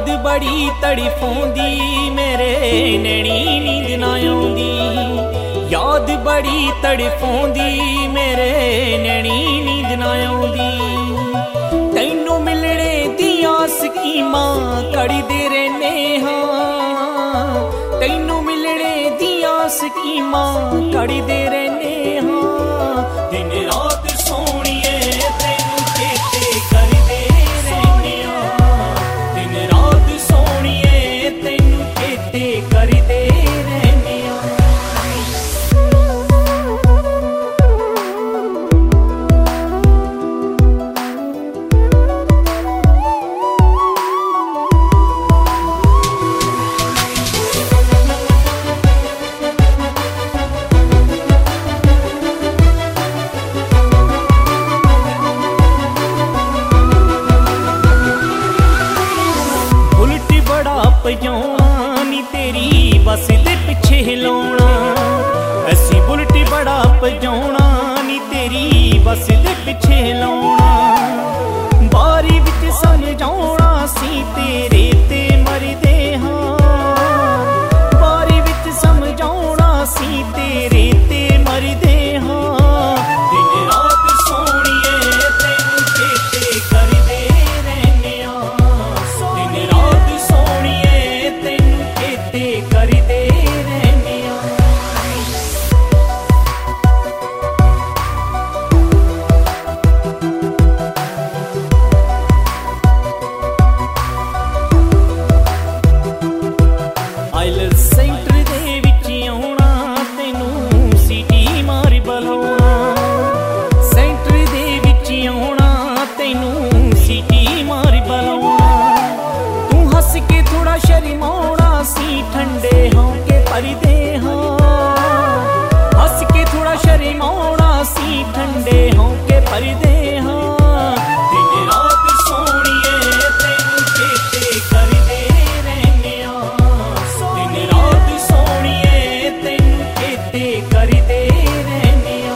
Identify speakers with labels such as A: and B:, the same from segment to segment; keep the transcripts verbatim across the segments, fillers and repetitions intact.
A: याद बड़ी तड़फोंदी मेरे नैनी नींद ना आउंदी। याद बड़ी तड़फोंदी मेरे नैनी नींद ना आउंदी। तैनू मिलने दियां स्कीमां कड़दे रहने हां। तैनू मिलने दियां स्कीमां कड़दे रहने हां। दिन रात सोहणिए तैनू चेते करदे रहने हां। दिन रात सोहणिए तैनू चेते करदे रहने हां। पजाउणा नी तेरी बस दे पिछे हिलाउणा। ऐसी बुलट बड़ा पजाउणा नी तेरी बस दे पिछे हिलाउणा। बारी विच समझाउणा सी तेरे ते मरदे हां। बारी विच समझाउणा सी तेरे ते मरदे हां। दिन रात सोहणिए तैनू चेते करदे रहने हां। दिन रात सोहणिए तैनू चेते करदे रहने हां। आइलैंड सेंटर दे विच आउणा तैनू सीटी मार बलाउणा। सेंटर दे विच आउणा तैनू सीटी मार बलाउणा। तू हस के थोड़ा शर्माउणा सी ठंडे होके परदे हां। हस के थोड़ा शर्माउणा सी ठंडे होके परदे हां। दिन रात सोहणिए तैनू चेते करदे रहने हां। दिन रात सोहणिए तैनू चेते करदे रहने हां।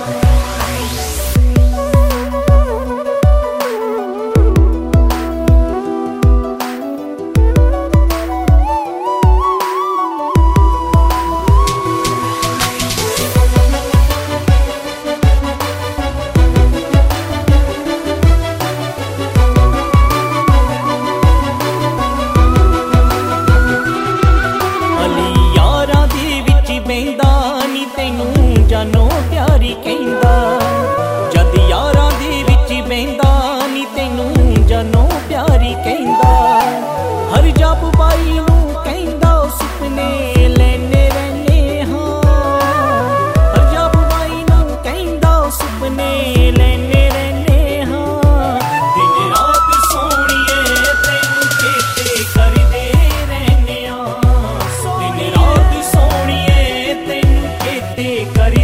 A: जानो प्यारी कहंदा जद यारां दे विच बहिंदा नी तैनू जानो प्यारी कहंदा। हर जब बाई नूं कहंदा सुपने लैने रहने हां। हर जब बाई नूं कहंदा सुपने लैने रहने हां। दिन रात सोहणिए तैनू चेते करदे रहने हां। दिन रात सोहणिए तैनू चेते कर